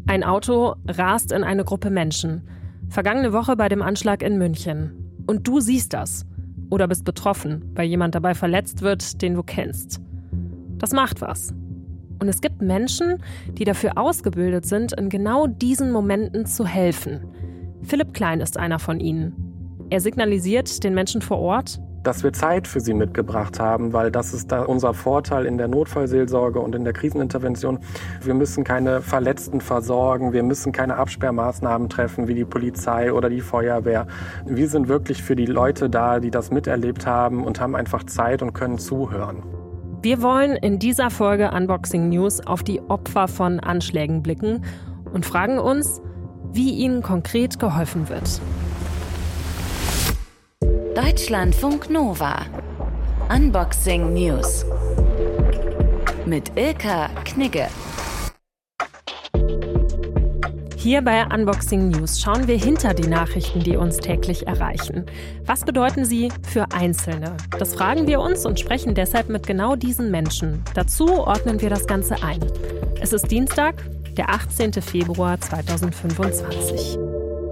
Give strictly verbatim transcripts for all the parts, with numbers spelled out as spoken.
Ein Auto rast in eine Gruppe Menschen. Vergangene Woche bei dem Anschlag in München. Und du siehst das. Oder bist betroffen, weil jemand dabei verletzt wird, den du kennst. Das macht was. Und es gibt Menschen, die dafür ausgebildet sind, in genau diesen Momenten zu helfen. Philipp Klein ist einer von ihnen. Er signalisiert den Menschen vor Ort, dass wir Zeit für sie mitgebracht haben, weil das ist da unser Vorteil in der Notfallseelsorge und in der Krisenintervention. Wir müssen keine Verletzten versorgen, wir müssen keine Absperrmaßnahmen treffen wie die Polizei oder die Feuerwehr. Wir sind wirklich für die Leute da, die das miterlebt haben und haben einfach Zeit und können zuhören. Wir wollen in dieser Folge Unboxing News auf die Opfer von Anschlägen blicken und fragen uns, wie ihnen konkret geholfen wird. Deutschlandfunk Nova. Unboxing News. Mit Ilka Knigge. Hier bei Unboxing News schauen wir hinter die Nachrichten, die uns täglich erreichen. Was bedeuten sie für Einzelne? Das fragen wir uns und sprechen deshalb mit genau diesen Menschen. Dazu ordnen wir das Ganze ein. Es ist Dienstag, der achtzehnten Februar zweitausendfünfundzwanzig.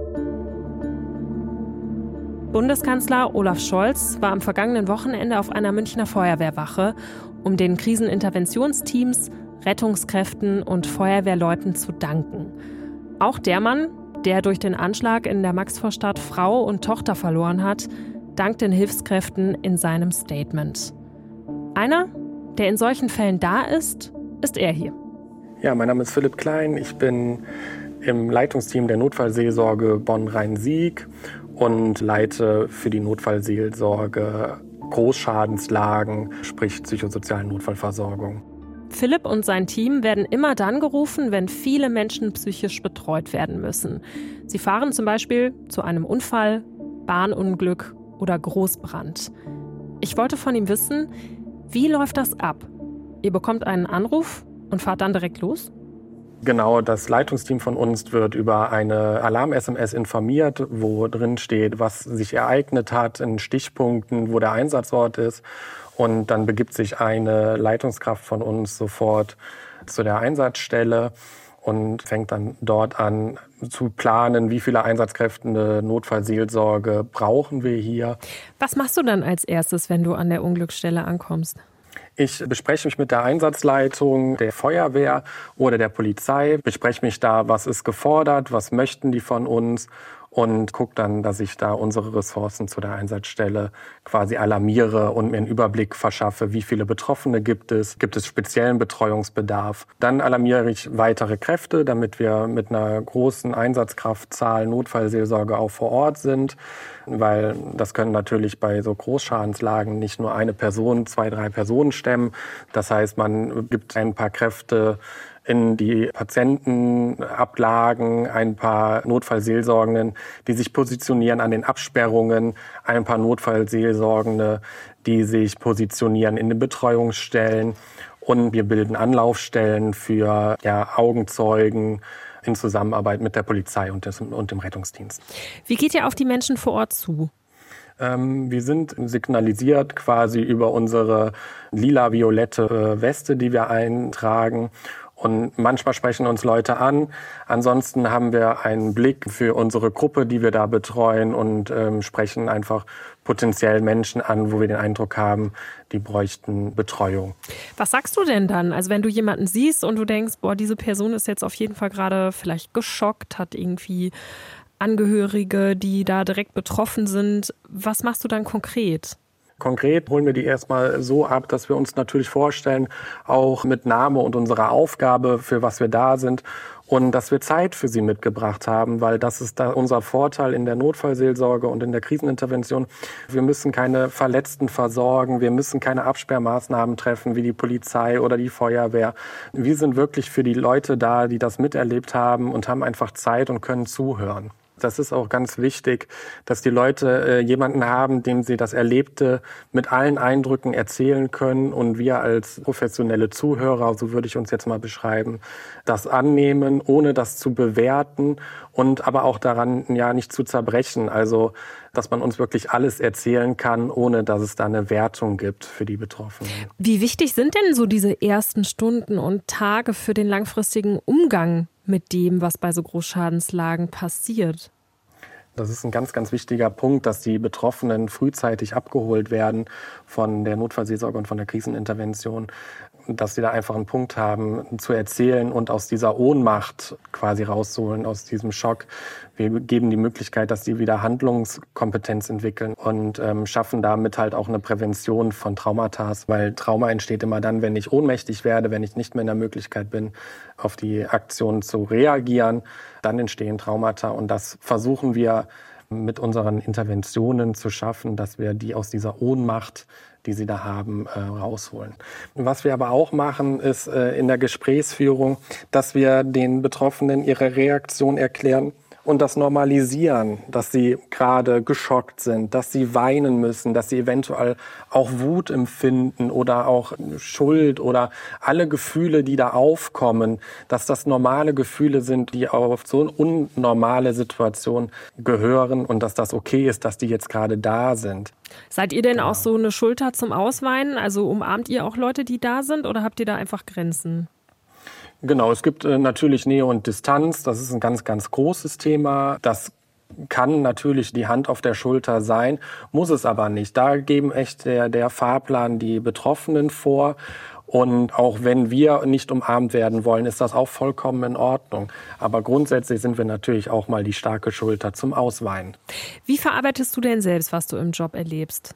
Bundeskanzler Olaf Scholz war am vergangenen Wochenende auf einer Münchner Feuerwehrwache, um den Kriseninterventionsteams, Rettungskräften und Feuerwehrleuten zu danken. Auch der Mann, der durch den Anschlag in der Maxvorstadt Frau und Tochter verloren hat, dankt den Hilfskräften in seinem Statement. Einer, der in solchen Fällen da ist, ist er hier. Ja, mein Name ist Philipp Klein. Ich bin im Leitungsteam der Notfallseelsorge Bonn-Rhein-Sieg und leite für die Notfallseelsorge Großschadenslagen, sprich psychosoziale Notfallversorgung. Philipp und sein Team werden immer dann gerufen, wenn viele Menschen psychisch betreut werden müssen. Sie fahren zum Beispiel zu einem Unfall, Bahnunglück oder Großbrand. Ich wollte von ihm wissen, wie läuft das ab? Ihr bekommt einen Anruf und fahrt dann direkt los? Genau, das Leitungsteam von uns wird über eine Alarm-S M S informiert, wo drin steht, was sich ereignet hat, in Stichpunkten, wo der Einsatzort ist. Und dann begibt sich eine Leitungskraft von uns sofort zu der Einsatzstelle und fängt dann dort an zu planen, wie viele Einsatzkräfte eine Notfallseelsorge brauchen wir hier. Was machst du dann als erstes, wenn du an der Unglücksstelle ankommst? Ich bespreche mich mit der Einsatzleitung der Feuerwehr oder der Polizei, bespreche mich da, was ist gefordert, was möchten die von uns und gucke dann, dass ich da unsere Ressourcen zu der Einsatzstelle quasi alarmiere und mir einen Überblick verschaffe, wie viele Betroffene gibt es, gibt es speziellen Betreuungsbedarf. Dann alarmiere ich weitere Kräfte, damit wir mit einer großen Einsatzkraftzahl Notfallseelsorge auch vor Ort sind, weil das können natürlich bei so Großschadenslagen nicht nur eine Person, zwei, drei Personen stemmen. Das heißt, man gibt ein paar Kräfte in die Patientenablagen, ein paar Notfallseelsorgenden, die sich positionieren an den Absperrungen, ein paar Notfallseelsorgende, die sich positionieren in den Betreuungsstellen. Und wir bilden Anlaufstellen für ja, Augenzeugen in Zusammenarbeit mit der Polizei und, des, und dem Rettungsdienst. Wie geht ihr auf die Menschen vor Ort zu? Ähm, wir sind signalisiert quasi über unsere lila-violette Weste, die wir eintragen. Und manchmal sprechen uns Leute an. Ansonsten haben wir einen Blick für unsere Gruppe, die wir da betreuen und ähm, sprechen einfach potenziell Menschen an, wo wir den Eindruck haben, die bräuchten Betreuung. Was sagst du denn dann? Also wenn du jemanden siehst und du denkst, boah, diese Person ist jetzt auf jeden Fall gerade vielleicht geschockt, hat irgendwie Angehörige, die da direkt betroffen sind. Was machst du dann konkret? Konkret holen wir die erstmal so ab, dass wir uns natürlich vorstellen, auch mit Name und unserer Aufgabe, für was wir da sind und dass wir Zeit für sie mitgebracht haben, weil das ist da unser Vorteil in der Notfallseelsorge und in der Krisenintervention. Wir müssen keine Verletzten versorgen, wir müssen keine Absperrmaßnahmen treffen wie die Polizei oder die Feuerwehr. Wir sind wirklich für die Leute da, die das miterlebt haben und haben einfach Zeit und können zuhören. Das ist auch ganz wichtig, dass die Leute äh, jemanden haben, dem sie das Erlebte mit allen Eindrücken erzählen können und wir als professionelle Zuhörer, so würde ich uns jetzt mal beschreiben, das annehmen, ohne das zu bewerten und aber auch daran ja nicht zu zerbrechen. Also, dass man uns wirklich alles erzählen kann, ohne dass es da eine Wertung gibt für die Betroffenen. Wie wichtig sind denn so diese ersten Stunden und Tage für den langfristigen Umgang mit dem, was bei so Großschadenslagen passiert? Das ist ein ganz, ganz wichtiger Punkt, dass die Betroffenen frühzeitig abgeholt werden von der Notfallseelsorge und von der Krisenintervention, dass sie da einfach einen Punkt haben zu erzählen und aus dieser Ohnmacht quasi rauszuholen, aus diesem Schock. Wir geben die Möglichkeit, dass sie wieder Handlungskompetenz entwickeln und ähm, schaffen damit halt auch eine Prävention von Traumata, weil Trauma entsteht immer dann, wenn ich ohnmächtig werde, wenn ich nicht mehr in der Möglichkeit bin, auf die Aktion zu reagieren, dann entstehen Traumata und das versuchen wir mit unseren Interventionen zu schaffen, dass wir die aus dieser Ohnmacht, die sie da haben, äh, rausholen. Was wir aber auch machen, ist äh, in der Gesprächsführung, dass wir den Betroffenen ihre Reaktion erklären und das normalisieren, dass sie gerade geschockt sind, dass sie weinen müssen, dass sie eventuell auch Wut empfinden oder auch Schuld oder alle Gefühle, die da aufkommen, dass das normale Gefühle sind, die auf so eine unnormale Situation gehören und dass das okay ist, dass die jetzt gerade da sind. Seid ihr denn Genau. auch so eine Schulter zum Ausweinen? Also umarmt ihr auch Leute, die da sind oder habt ihr da einfach Grenzen? Genau, es gibt äh, natürlich Nähe und Distanz. Das ist ein ganz, ganz großes Thema. Das kann natürlich die Hand auf der Schulter sein, muss es aber nicht. Da geben echt der, der Fahrplan die Betroffenen vor. Und auch wenn wir nicht umarmt werden wollen, ist das auch vollkommen in Ordnung. Aber grundsätzlich sind wir natürlich auch mal die starke Schulter zum Ausweinen. Wie verarbeitest du denn selbst, was du im Job erlebst?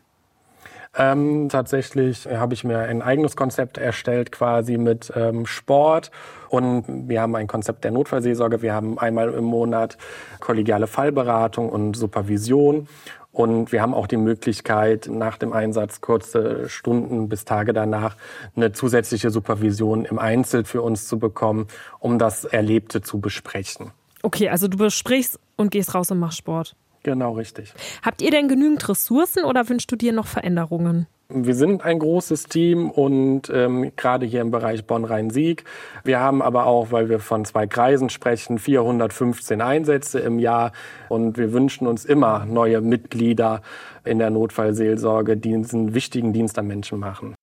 Ähm, tatsächlich habe ich mir ein eigenes Konzept erstellt, quasi mit ähm, Sport. Und wir haben ein Konzept der Notfallseelsorge. Wir haben einmal im Monat kollegiale Fallberatung und Supervision. Und wir haben auch die Möglichkeit, nach dem Einsatz kurze Stunden bis Tage danach eine zusätzliche Supervision im Einzel für uns zu bekommen, um das Erlebte zu besprechen. Okay, also du besprichst und gehst raus und machst Sport. Genau, richtig. Habt ihr denn genügend Ressourcen oder wünschst du dir noch Veränderungen? Wir sind ein großes Team und ähm, gerade hier im Bereich Bonn-Rhein-Sieg. Wir haben aber auch, weil wir von zwei Kreisen sprechen, vierhundertfünfzehn Einsätze im Jahr. Und wir wünschen uns immer neue Mitglieder in der Notfallseelsorge, die diesen wichtigen Dienst am Menschen machen.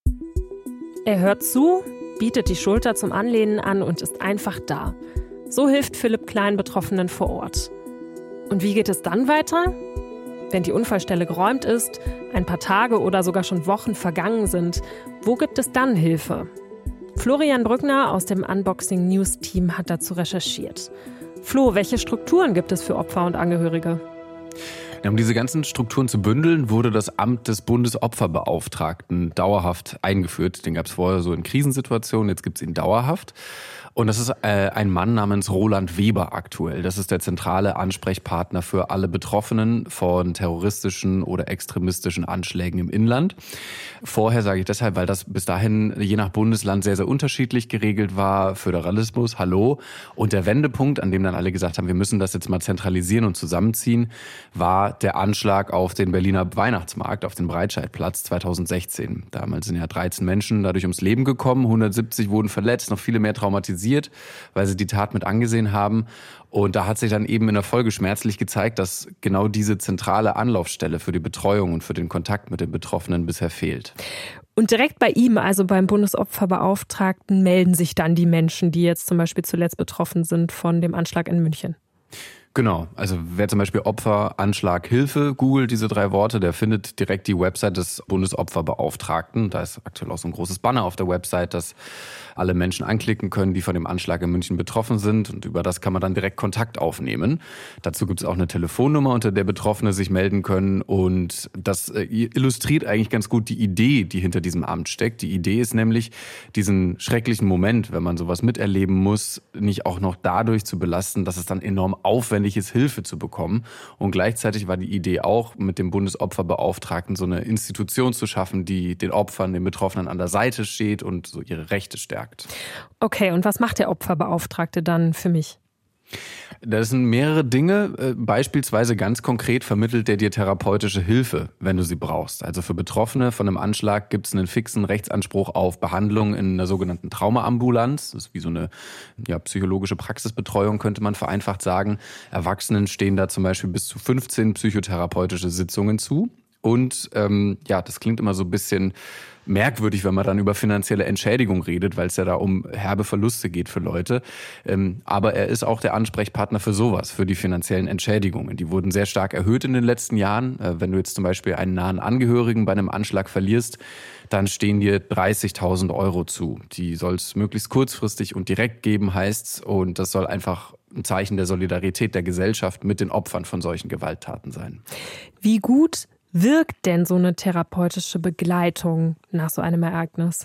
Er hört zu, bietet die Schulter zum Anlehnen an und ist einfach da. So hilft Philipp Klein Betroffenen vor Ort. Und wie geht es dann weiter? Wenn die Unfallstelle geräumt ist, ein paar Tage oder sogar schon Wochen vergangen sind, wo gibt es dann Hilfe? Florian Brückner aus dem Unboxing News Team hat dazu recherchiert. Flo, welche Strukturen gibt es für Opfer und Angehörige? Ja, um diese ganzen Strukturen zu bündeln, wurde das Amt des Bundesopferbeauftragten dauerhaft eingeführt. Den gab es vorher so in Krisensituationen, jetzt gibt es ihn dauerhaft. Und das ist äh, ein Mann namens Roland Weber aktuell. Das ist der zentrale Ansprechpartner für alle Betroffenen von terroristischen oder extremistischen Anschlägen im Inland. Vorher sage ich deshalb, weil das bis dahin je nach Bundesland sehr, sehr unterschiedlich geregelt war. Föderalismus, hallo. Und der Wendepunkt, an dem dann alle gesagt haben, wir müssen das jetzt mal zentralisieren und zusammenziehen, war der Anschlag auf den Berliner Weihnachtsmarkt, auf den Breitscheidplatz zweitausendsechzehn. Damals sind ja dreizehn Menschen dadurch ums Leben gekommen, hundertsiebzig wurden verletzt, noch viele mehr traumatisiert, weil sie die Tat mit angesehen haben. Und da hat sich dann eben in der Folge schmerzlich gezeigt, dass genau diese zentrale Anlaufstelle für die Betreuung und für den Kontakt mit den Betroffenen bisher fehlt. Und direkt bei ihm, also beim Bundesopferbeauftragten, melden sich dann die Menschen, die jetzt zum Beispiel zuletzt betroffen sind von dem Anschlag in München. Genau, also wer zum Beispiel Opfer, Anschlag, Hilfe googelt, diese drei Worte, der findet direkt die Website des Bundesopferbeauftragten. Da ist aktuell auch so ein großes Banner auf der Website, das alle Menschen anklicken können, die von dem Anschlag in München betroffen sind. Und über das kann man dann direkt Kontakt aufnehmen. Dazu gibt es auch eine Telefonnummer, unter der Betroffene sich melden können. Und das illustriert eigentlich ganz gut die Idee, die hinter diesem Amt steckt. Die Idee ist nämlich, diesen schrecklichen Moment, wenn man sowas miterleben muss, nicht auch noch dadurch zu belasten, dass es dann enorm aufwendig ist, Hilfe zu bekommen. Und gleichzeitig war die Idee auch, mit dem Bundesopferbeauftragten so eine Institution zu schaffen, die den Opfern, den Betroffenen an der Seite steht und so ihre Rechte stärkt. Okay, und was macht der Opferbeauftragte dann für mich? Das sind mehrere Dinge. Beispielsweise ganz konkret vermittelt er dir therapeutische Hilfe, wenn du sie brauchst. Also für Betroffene von einem Anschlag gibt es einen fixen Rechtsanspruch auf Behandlung in einer sogenannten Traumaambulanz. Das ist wie so eine ja, psychologische Praxisbetreuung, könnte man vereinfacht sagen. Erwachsenen stehen da zum Beispiel bis zu fünfzehn psychotherapeutische Sitzungen zu. Und ähm, ja, das klingt immer so ein bisschen merkwürdig, wenn man dann über finanzielle Entschädigung redet, weil es ja da um herbe Verluste geht für Leute. Ähm, aber er ist auch der Ansprechpartner für sowas, für die finanziellen Entschädigungen. Die wurden sehr stark erhöht in den letzten Jahren. Äh, wenn du jetzt zum Beispiel einen nahen Angehörigen bei einem Anschlag verlierst, dann stehen dir dreißigtausend Euro zu. Die soll es möglichst kurzfristig und direkt geben, heißt's. Und das soll einfach ein Zeichen der Solidarität der Gesellschaft mit den Opfern von solchen Gewalttaten sein. Wie gut wirkt denn so eine therapeutische Begleitung nach so einem Ereignis?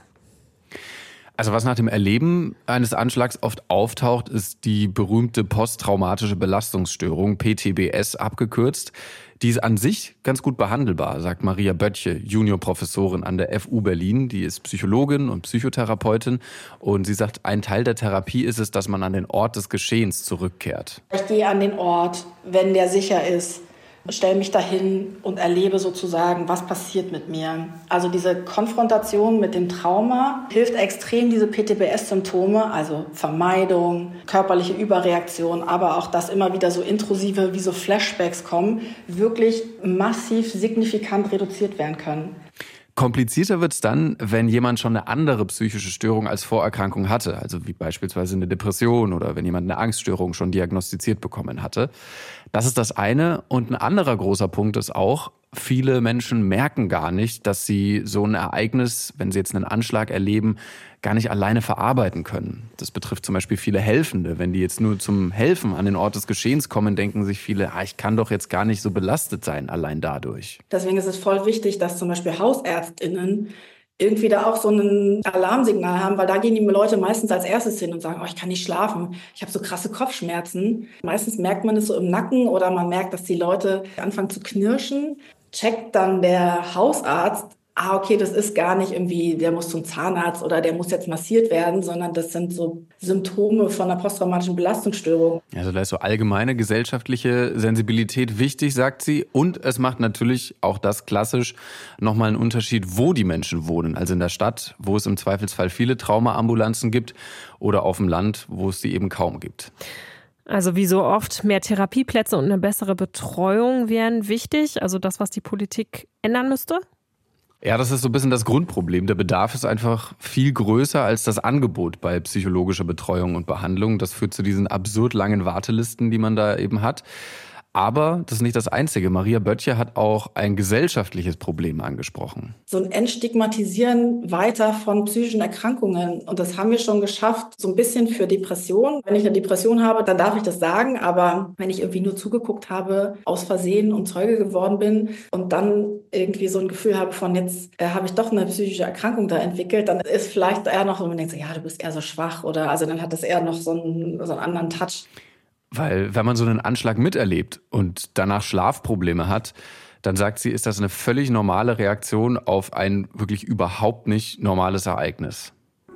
Also was nach dem Erleben eines Anschlags oft auftaucht, ist die berühmte posttraumatische Belastungsstörung, P T B S abgekürzt. Die ist an sich ganz gut behandelbar, sagt Maria Böttche, Juniorprofessorin an der F U Berlin. Die ist Psychologin und Psychotherapeutin. Und sie sagt, ein Teil der Therapie ist es, dass man an den Ort des Geschehens zurückkehrt. Ich gehe an den Ort, wenn der sicher ist. Stelle mich dahin und erlebe sozusagen, was passiert mit mir. Also diese Konfrontation mit dem Trauma hilft extrem, diese P T B S-Symptome, also Vermeidung, körperliche Überreaktion, aber auch, dass immer wieder so intrusive, wie so Flashbacks kommen, wirklich massiv signifikant reduziert werden können. Komplizierter wird's dann, wenn jemand schon eine andere psychische Störung als Vorerkrankung hatte, also wie beispielsweise eine Depression oder wenn jemand eine Angststörung schon diagnostiziert bekommen hatte. Das ist das eine. Und ein anderer großer Punkt ist auch, viele Menschen merken gar nicht, dass sie so ein Ereignis, wenn sie jetzt einen Anschlag erleben, gar nicht alleine verarbeiten können. Das betrifft zum Beispiel viele Helfende. Wenn die jetzt nur zum Helfen an den Ort des Geschehens kommen, denken sich viele, ah, ich kann doch jetzt gar nicht so belastet sein, allein dadurch. Deswegen ist es voll wichtig, dass zum Beispiel HausärztInnen irgendwie da auch so ein Alarmsignal haben, weil da gehen die Leute meistens als erstes hin und sagen, oh, ich kann nicht schlafen, ich habe so krasse Kopfschmerzen. Meistens merkt man es so im Nacken oder man merkt, dass die Leute anfangen zu knirschen. Checkt dann der Hausarzt, ah, okay, das ist gar nicht irgendwie, der muss zum Zahnarzt oder der muss jetzt massiert werden, sondern das sind so Symptome von einer posttraumatischen Belastungsstörung. Also da ist so allgemeine gesellschaftliche Sensibilität wichtig, sagt sie. Und es macht natürlich auch das klassisch nochmal einen Unterschied, wo die Menschen wohnen. Also in der Stadt, wo es im Zweifelsfall viele Traumaambulanzen gibt, oder auf dem Land, wo es sie eben kaum gibt. Also wie so oft, mehr Therapieplätze und eine bessere Betreuung wären wichtig. Also das, was die Politik ändern müsste? Ja, das ist so ein bisschen das Grundproblem. Der Bedarf ist einfach viel größer als das Angebot bei psychologischer Betreuung und Behandlung. Das führt zu diesen absurd langen Wartelisten, die man da eben hat. Aber das ist nicht das Einzige. Maria Böttche hat auch ein gesellschaftliches Problem angesprochen. So ein Entstigmatisieren weiter von psychischen Erkrankungen. Und das haben wir schon geschafft, so ein bisschen für Depressionen. Wenn ich eine Depression habe, dann darf ich das sagen. Aber wenn ich irgendwie nur zugeguckt habe, aus Versehen und Zeuge geworden bin und dann irgendwie so ein Gefühl habe von, jetzt äh, habe ich doch eine psychische Erkrankung da entwickelt, dann ist vielleicht eher noch, wenn man denkt, so, ja, du bist eher so schwach oder also dann hat das eher noch so einen, so einen anderen Touch. Weil wenn man so einen Anschlag miterlebt und danach Schlafprobleme hat, dann sagt sie, ist das eine völlig normale Reaktion auf ein wirklich überhaupt nicht normales Ereignis.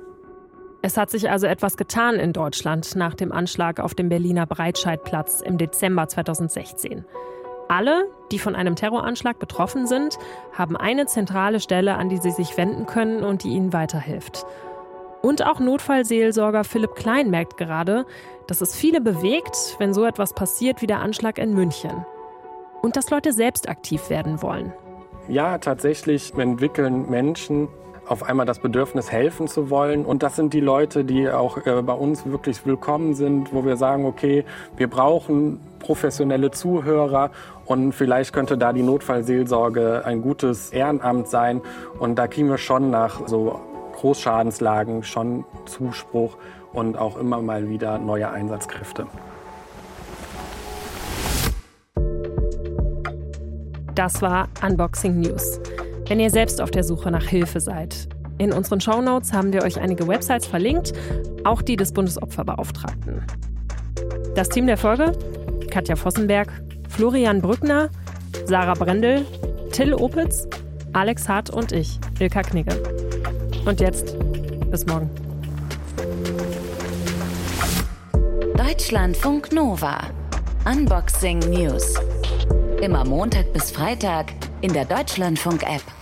Es hat sich also etwas getan in Deutschland nach dem Anschlag auf dem Berliner Breitscheidplatz im Dezember zweitausendsechzehn. Alle, die von einem Terroranschlag betroffen sind, haben eine zentrale Stelle, an die sie sich wenden können und die ihnen weiterhilft. Und auch Notfallseelsorger Philipp Klein merkt gerade, dass es viele bewegt, wenn so etwas passiert wie der Anschlag in München. Und dass Leute selbst aktiv werden wollen. Ja, tatsächlich entwickeln Menschen auf einmal das Bedürfnis, helfen zu wollen. Und das sind die Leute, die auch äh, bei uns wirklich willkommen sind, wo wir sagen, okay, wir brauchen professionelle Zuhörer und vielleicht könnte da die Notfallseelsorge ein gutes Ehrenamt sein. Und da kriegen wir schon nach so Großschadenslagen schon Zuspruch und auch immer mal wieder neue Einsatzkräfte. Das war Unboxing News. Wenn ihr selbst auf der Suche nach Hilfe seid, in unseren Shownotes haben wir euch einige Websites verlinkt, auch die des Bundesopferbeauftragten. Das Team der Folge: Katja Vossenberg, Florian Brückner, Sarah Brendel, Till Opitz, Alex Hart und ich, Ilka Knigge. Und jetzt, bis morgen. Deutschlandfunk Nova. Unboxing News. Immer Montag bis Freitag in der Deutschlandfunk-App.